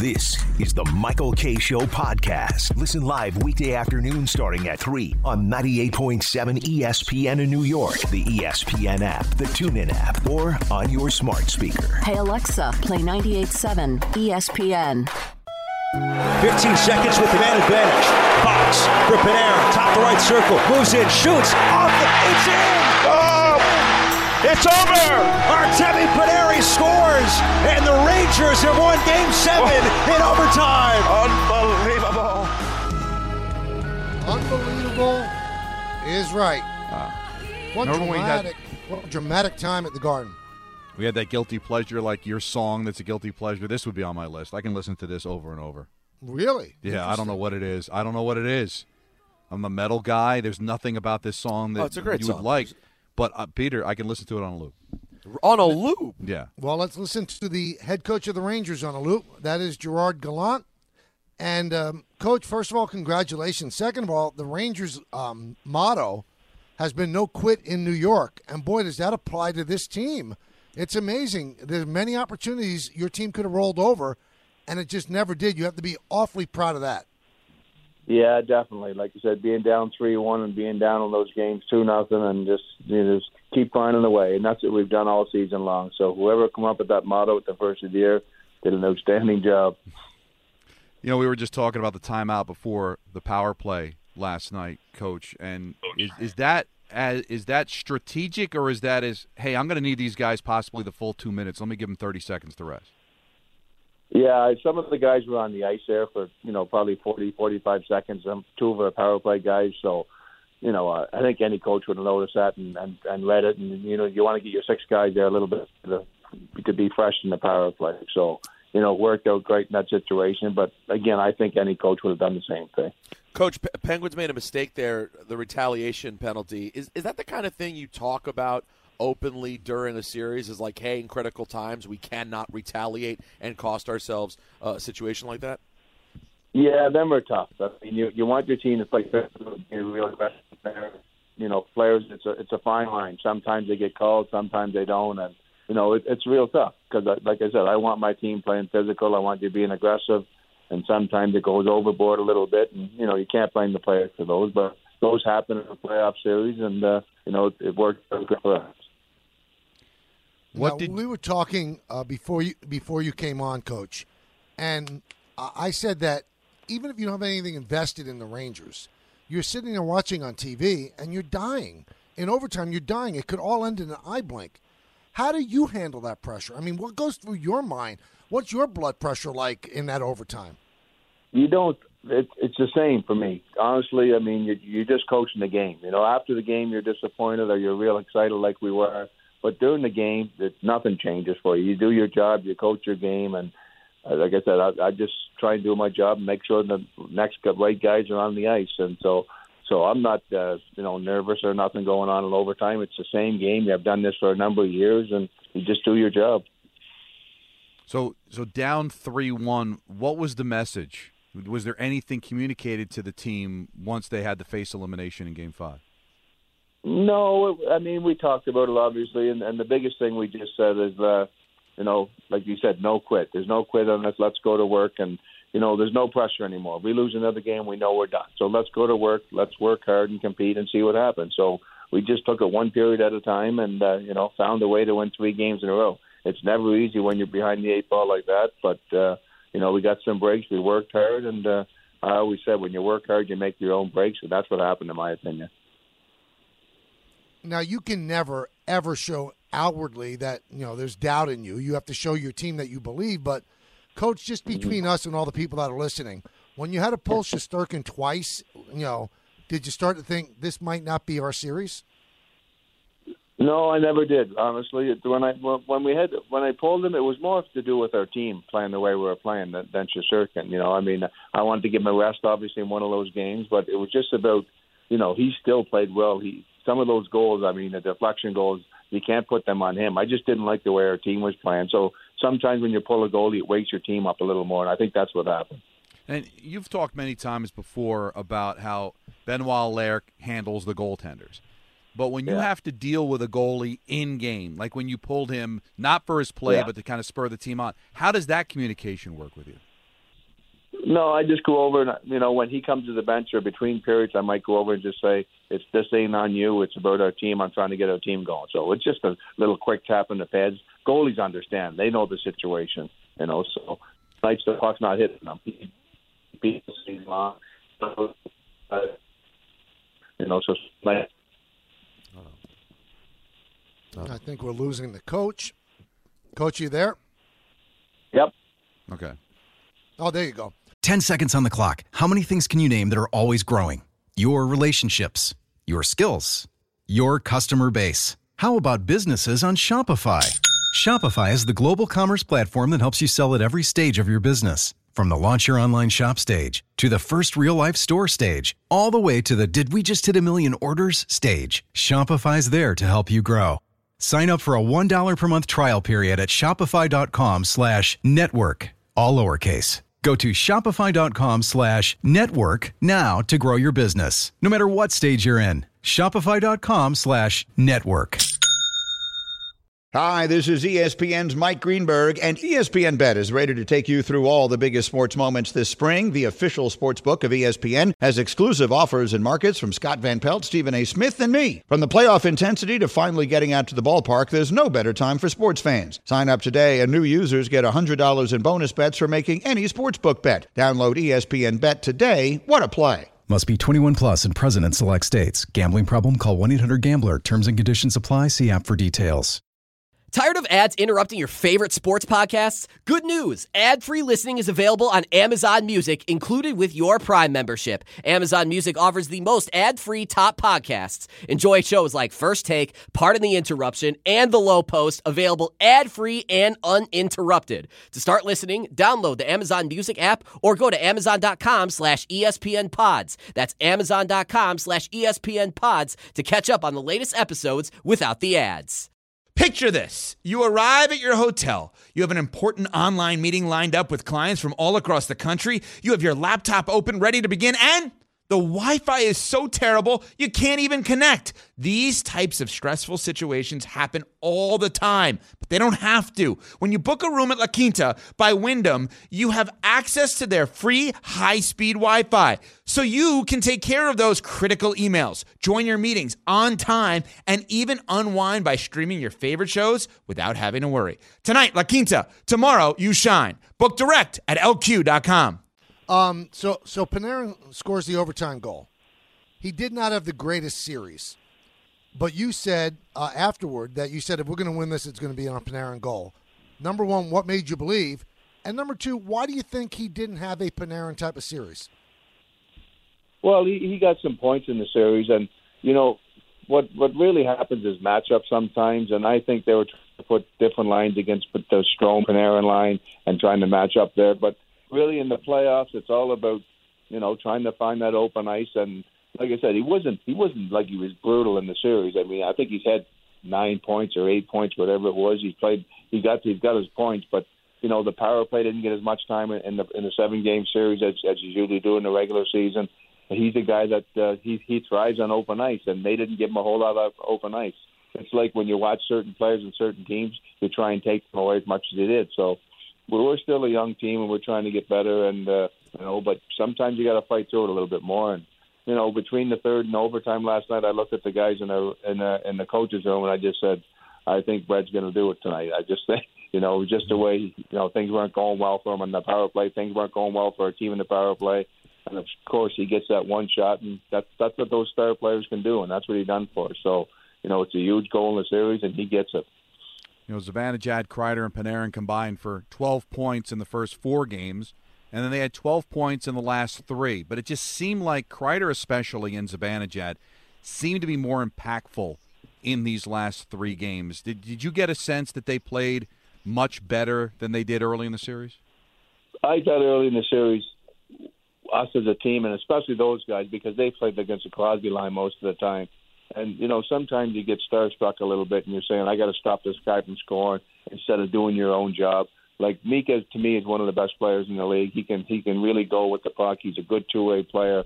This is the Michael Kay Show podcast. Listen live weekday afternoon starting at 3 on 98.7 ESPN in New York, the ESPN app, the TuneIn app, or on your smart speaker. Hey Alexa, play 98.7 ESPN. 15 seconds with the man advantage. Fox for Panarin, top the right circle, moves in, shoots, it's in! Oh! It's over! Artemi Panarin scores, and the Rangers have won Game 7 in overtime. Unbelievable is right. What dramatic time at the Garden. We had that guilty pleasure, like your song that's a guilty pleasure. This would be on my list. I can listen to this over and over. Really? Yeah, I don't know what it is. I'm a metal guy. There's nothing about this song that it's a great you song. would like. But, Peter, I can listen to it on a loop. On a loop? Yeah. Well, let's listen to the head coach of the Rangers on a loop. That is Gerard Gallant. And, Coach, first of all, congratulations. Second of all, the Rangers' motto has been no quit in New York. And, boy, does that apply to this team. It's amazing. There's many opportunities your team could have rolled over, and it just never did. You have to be awfully proud of that. Yeah, definitely. Like you said, being down 3-1 and being down on those games 2-0 and just keep finding the way. And that's what we've done all season long. So whoever come up with that motto at the first of the year did an outstanding job. You know, we were just talking about the timeout before the power play last night, Coach. And is that strategic, or is that hey, I'm going to need these guys possibly the full 2 minutes. Let me give them 30 seconds to rest. Yeah, some of the guys were on the ice there for, probably 40, 45 seconds. Two of our power play guys. So, I think any coach would have noticed that and read it. And, you want to get your six guys there a little bit to be fresh in the power play. So, worked out great in that situation. But, again, I think any coach would have done the same thing. Coach, Penguins made a mistake there, the retaliation penalty. Is that the kind of thing you talk about openly during a series, is like, hey, in critical times we cannot retaliate and cost ourselves a situation like that? Yeah, them are tough. I mean, you want your team to play real aggressive there. Players, it's a fine line. Sometimes they get called, sometimes they don't, and it's real tough because, like I said, I want my team playing physical. I want you being aggressive, and sometimes it goes overboard a little bit, and you can't blame the players for those, but those happen in a playoff series, and it worked out good for us. We were talking before you came on, Coach, and I said that even if you don't have anything invested in the Rangers, you're sitting there watching on TV and you're dying. In overtime, you're dying. It could all end in an eye blink. How do you handle that pressure? I mean, what goes through your mind? What's your blood pressure like in that overtime? You don't. It's the same for me. Honestly, I mean, you're just coaching the game. After the game, you're disappointed or you're real excited like we were. But during the game, nothing changes for you. You do your job, you coach your game, and like I said, I just try and do my job and make sure the next right guys are on the ice. And so I'm not nervous or nothing going on in overtime. It's the same game. I've done this for a number of years, and you just do your job. So down 3-1, what was the message? Was there anything communicated to the team once they had to face elimination in Game 5? No, I mean, we talked about it, obviously, and the biggest thing we just said is, like you said, no quit. There's no quit on this. Let's go to work, and, there's no pressure anymore. We lose another game, we know we're done. So let's go to work. Let's work hard and compete and see what happens. So we just took it one period at a time and, found a way to win 3 games in a row. It's never easy when you're behind the 8 ball like that, but, we got some breaks. We worked hard, and I always said when you work hard, you make your own breaks, and that's what happened, in my opinion. Now, you can never, ever show outwardly that, there's doubt in you. You have to show your team that you believe. But, Coach, just between us and all the people that are listening, when you had to pull Shesterkin twice, did you start to think this might not be our series? No, I never did, honestly. When I pulled him, it was more to do with our team playing the way we were playing than Shesterkin. I wanted to give him a rest, obviously, in one of those games. But it was just about, he still played well. Some of those goals, the deflection goals, you can't put them on him. I just didn't like the way our team was playing. So sometimes when you pull a goalie, it wakes your team up a little more, and I think that's what happened. And you've talked many times before about how Benoit Allaire handles the goaltenders. But when you have to deal with a goalie in-game, like when you pulled him, not for his play, but to kind of spur the team on, how does that communication work with you? No, I just go over and, when he comes to the bench or between periods, I might go over and just say, this ain't on you. It's about our team. I'm trying to get our team going. So it's just a little quick tap in the pads. Goalies understand. They know the situation, so nights the puck's not hitting them. I think we're losing the coach. Coach, you there? Yep. Okay. Oh, there you go. 10 seconds on the clock. How many things can you name that are always growing? Your relationships, your skills, your customer base. How about businesses on Shopify? Shopify is the global commerce platform that helps you sell at every stage of your business. From the launch your online shop stage, to the first real-life store stage, all the way to the did we just hit 1 million orders stage. Shopify's there to help you grow. Sign up for a $1 per month trial period at shopify.com/network, all lowercase. Go to shopify.com/network now to grow your business, no matter what stage you're in. Shopify.com/network. Hi, this is ESPN's Mike Greenberg, and ESPN Bet is ready to take you through all the biggest sports moments this spring. The official sports book of ESPN has exclusive offers and markets from Scott Van Pelt, Stephen A. Smith, and me. From the playoff intensity to finally getting out to the ballpark, there's no better time for sports fans. Sign up today, and new users get $100 in bonus bets for making any sportsbook bet. Download ESPN Bet today. What a play. Must be 21 plus and present in select states. Gambling problem? Call 1-800-GAMBLER. Terms and conditions apply. See app for details. Tired of ads interrupting your favorite sports podcasts? Good news! Ad-free listening is available on Amazon Music, included with your Prime membership. Amazon Music offers the most ad-free top podcasts. Enjoy shows like First Take, Pardon the Interruption, and The Low Post, available ad-free and uninterrupted. To start listening, download the Amazon Music app or go to amazon.com/ESPN Pods. That's amazon.com/ESPN Pods to catch up on the latest episodes without the ads. Picture this. You arrive at your hotel. You have an important online meeting lined up with clients from all across the country. You have your laptop open, ready to begin, and the Wi-Fi is so terrible, you can't even connect. These types of stressful situations happen all the time, but they don't have to. When you book a room at La Quinta by Wyndham, you have access to their free high-speed Wi-Fi, so you can take care of those critical emails, join your meetings on time, and even unwind by streaming your favorite shows without having to worry. Tonight, La Quinta. Tomorrow, you shine. Book direct at LQ.com. So Panarin scores the overtime goal. He did not have the greatest series, but you said afterward that if we're going to win this, it's going to be on a Panarin goal. Number one, what made you believe? And number two, why do you think he didn't have a Panarin type of series? Well, he got some points in the series, and what really happens is matchup sometimes, and I think they were trying to put different lines against the Strome Panarin line and trying to match up there, but really, in the playoffs, it's all about, trying to find that open ice. And like I said, he wasn't like he was brutal in the series. I mean, I think he's had 9 points or 8 points, whatever it was. He got his points, but the power play didn't get as much time in the 7-game series as you usually do in the regular season. He's a guy that he thrives on open ice, and they didn't give him a whole lot of open ice. It's like when you watch certain players and certain teams, you try and take them away as much as they did. So. We're still a young team, and we're trying to get better. And but sometimes you got to fight through it a little bit more. And between the third and overtime last night, I looked at the guys in the coaches' room, and I just said, I think Bred's going to do it tonight. I just think just the way things weren't going well for him on the power play, things weren't going well for our team in the power play, and of course he gets that one shot, and that's what those star players can do, and that's what he done for us. So it's a huge goal in the series, and he gets it. Zibanejad, Kreider, and Panarin combined for 12 points in the first 4 games, and then they had 12 points in the last 3. But it just seemed like Kreider especially and Zibanejad seemed to be more impactful in these last 3 games. Did you get a sense that they played much better than they did early in the series? I thought early in the series, us as a team, and especially those guys, because they played against the Crosby line most of the time, and, sometimes you get starstruck a little bit and you're saying, I got to stop this guy from scoring instead of doing your own job. Like Mika, to me, is one of the best players in the league. He can really go with the puck. He's a good two-way player.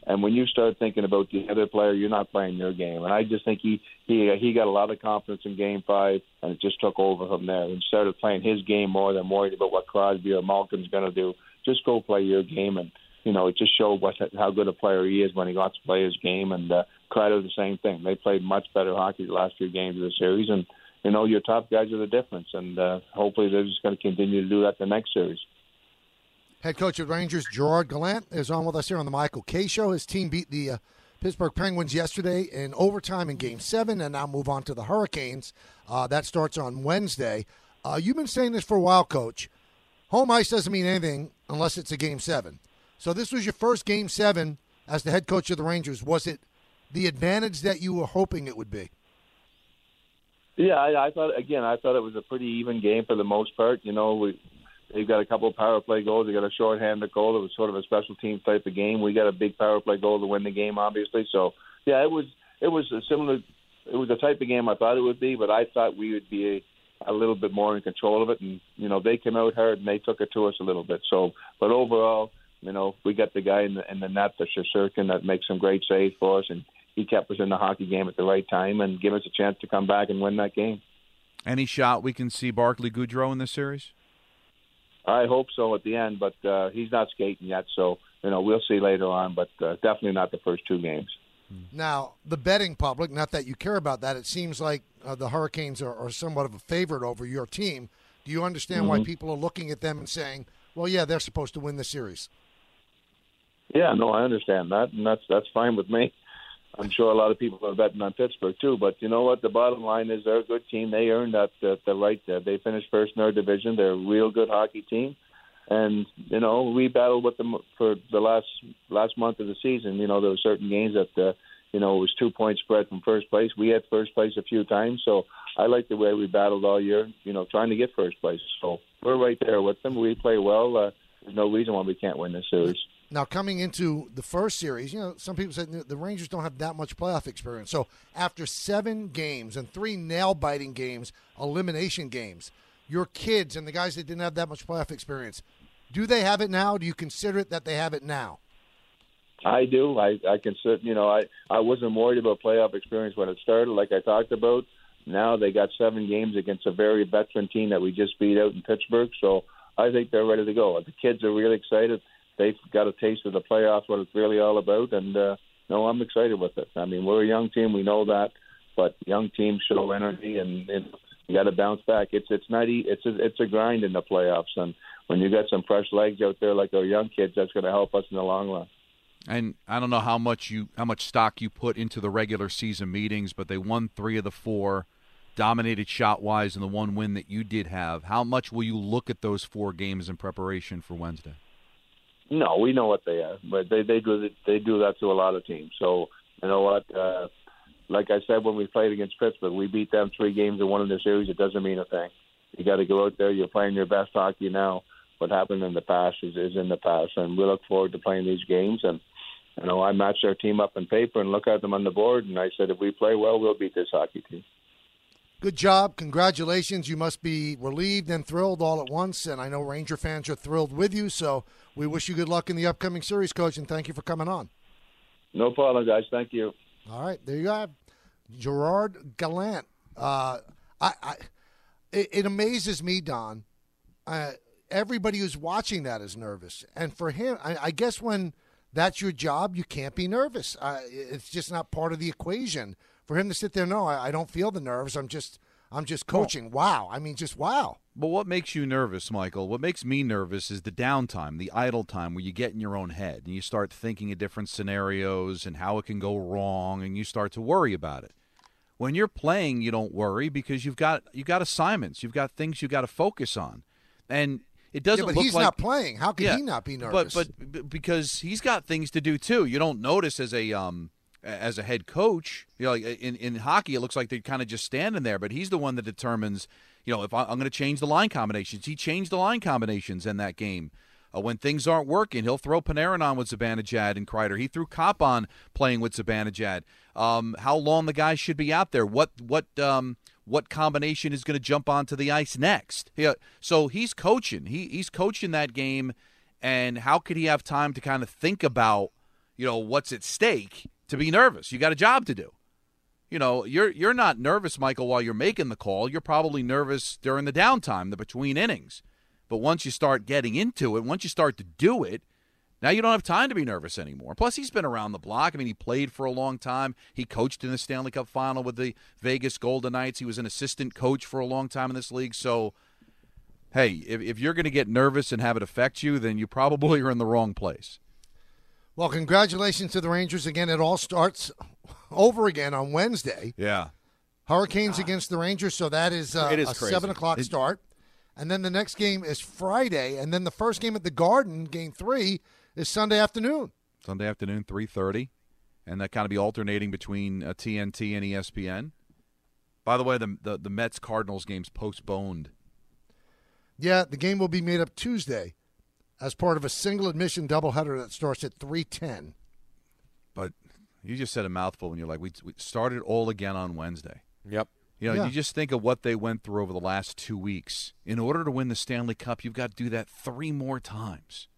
And when you start thinking about the other player, you're not playing your game. And I just think he got a lot of confidence in Game 5, and it just took over from there. And started playing his game more than worried about what Crosby or Malkin's going to do. Just go play your game. And, it just showed how good a player he is when he got to play his game. And Kreider, the same thing. They played much better hockey the last few games of the series. And, your top guys are the difference. And hopefully they're just going to continue to do that the next series. Head coach of the Rangers, Gerard Gallant, is on with us here on the Michael Kay Show. His team beat the Pittsburgh Penguins yesterday in overtime in Game 7 and now move on to the Hurricanes. That starts on Wednesday. You've been saying this for a while, Coach. Home ice doesn't mean anything unless it's a Game 7. So this was your first Game 7 as the head coach of the Rangers. Was it the advantage that you were hoping it would be? Yeah, I thought it was a pretty even game for the most part. They've got a couple of power play goals. They got a shorthanded goal. It was sort of a special team type of game. We got a big power play goal to win the game, obviously. So, yeah, it was a similar. It was the type of game I thought it would be, but I thought we would be a little bit more in control of it. And they came out hard and they took it to us a little bit. So, but overall, we got the guy in the net, the Shesterkin, that makes some great saves for us, and he kept us in the hockey game at the right time and give us a chance to come back and win that game. Any shot we can see Barclay Goodrow in this series? I hope so at the end, but he's not skating yet, so we'll see later on, but definitely not the first 2 games. Now, the betting public, not that you care about that, it seems like the Hurricanes are somewhat of a favorite over your team. Do you understand why people are looking at them and saying, well, yeah, they're supposed to win the series? Yeah, no, I understand that, and that's fine with me. I'm sure a lot of people are betting on Pittsburgh too, but you know what? The bottom line is they're a good team. They earned the right. They finished first in their division. They're a real good hockey team, and we battled with them for the last month of the season. There were certain games that it was 2-point spread from first place. We had first place a few times, so I like the way we battled all year. Trying to get first place. So we're right there with them. We play well. There's no reason why we can't win this series. Now, coming into the first series, some people said the Rangers don't have that much playoff experience. So after 7 games and 3 nail-biting games, elimination games, your kids and the guys that didn't have that much playoff experience, do they have it now? Do you consider it that they have it now? I do. I consider, I wasn't worried about playoff experience when it started, like I talked about. Now they got 7 games against a very veteran team that we just beat out in Pittsburgh. So I think they're ready to go. The kids are really excited. They've got a taste of the playoffs, what it's really all about, and I'm excited with it. I mean, we're a young team, we know that, but young teams show energy, and you got to bounce back. It's a grind in the playoffs, and when you got some fresh legs out there like our young kids, that's going to help us in the long run. And I don't know how much stock you put into the regular season meetings, but they won 3 of the 4, dominated shot-wise in the 1 win that you did have. How much will you look at those 4 games in preparation for Wednesday? No, we know what they are, but they do that to a lot of teams. So you know what? Like I said, when we played against Pittsburgh, we beat them 3 games and won in the series. It doesn't mean a thing. You got to go out there. You're playing your best hockey now. What happened in the past is in the past, and we look forward to playing these games. And I matched our team up in paper and look at them on the board, and I said, if we play well, we'll beat this hockey team. Good job. Congratulations. You must be relieved and thrilled all at once, and I know Ranger fans are thrilled with you, so we wish you good luck in the upcoming series, Coach, and thank you for coming on. No problem, guys. Thank you. All right. There you go. Gerard Gallant. It amazes me, Don. Everybody who's watching that is nervous, and for him, I guess when that's your job, you can't be nervous. It's just not part of the equation. For him to sit there, no, I don't feel the nerves. I'm just coaching. Wow. I mean, just wow. But what makes you nervous, Michael? What makes me nervous is the downtime, the idle time where you get in your own head and you start thinking of different scenarios and how it can go wrong, and you start to worry about it. When you're playing, you don't worry because you've got assignments, you've got things you got to focus on, and it doesn't look like he's not playing. How can he not be nervous? But because he's got things to do too. You don't notice as a head coach, like in hockey, it looks like they're kind of just standing there, but he's the one that determines, if I'm going to change the line combinations. He changed the line combinations in that game. When things aren't working, he'll throw Panarin on with Zibanejad and Kreider. He threw Kopp on playing with Zibanejad. How long the guys should be out there? What combination is going to jump onto the ice next? So he's coaching. He's coaching that game, and how could he have time to kind of think about what's at stake to be nervous. You got a job to do. You're not nervous, Michael, while you're making the call. You're probably nervous during the downtime, the between innings. But once you start getting into it, once you start to do it, now you don't have time to be nervous anymore. Plus, he's been around the block. I mean, he played for a long time. He coached in the Stanley Cup final with the Vegas Golden Knights. He was an assistant coach for a long time in this league. So, hey, if you're going to get nervous and have it affect you, then you probably are in the wrong place. Well, congratulations to the Rangers. Again, it all starts over again on Wednesday. Yeah. Hurricanes against the Rangers, so that is it is a crazy. 7 o'clock start. And then the next game is Friday, and then the first game at the Garden, Game 3, is Sunday afternoon. Sunday afternoon, 3:30, and that kind of be alternating between TNT and ESPN. By the way, the Mets-Cardinals game's postponed. Yeah, the game will be made up Tuesday as part of a single-admission doubleheader that starts at 3:10. But you just said a mouthful when you're like, we started all again on Wednesday. Yep. You just think of what they went through over the last 2 weeks. In order to win the Stanley Cup, you've got to do that 3 more times.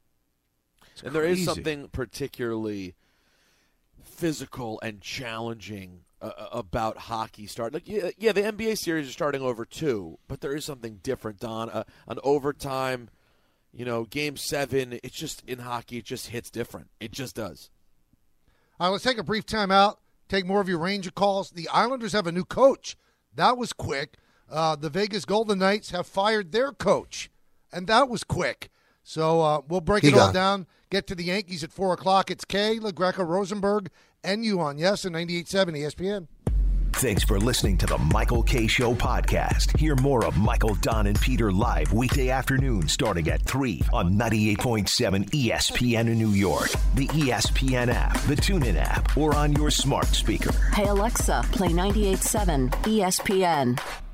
And there is something particularly physical and challenging about hockey start. Like, yeah, the NBA series are starting over too, but there is something different, Don. An overtime, Game 7, it's just in hockey, it just hits different. It just does. All right, let's take a brief timeout. Take more of your Ranger calls. The Islanders have a new coach. That was quick. The Vegas Golden Knights have fired their coach, and that was quick. So we'll break it all down, get to the Yankees at 4 o'clock. It's Kay, LaGreca, Rosenberg, and you on Yes and 98.7 ESPN. Thanks for listening to the Michael Kay Show podcast. Hear more of Michael, Don, and Peter live weekday afternoon starting at 3 on 98.7 ESPN in New York, the ESPN app, the TuneIn app, or on your smart speaker. Hey, Alexa, play 98.7 ESPN.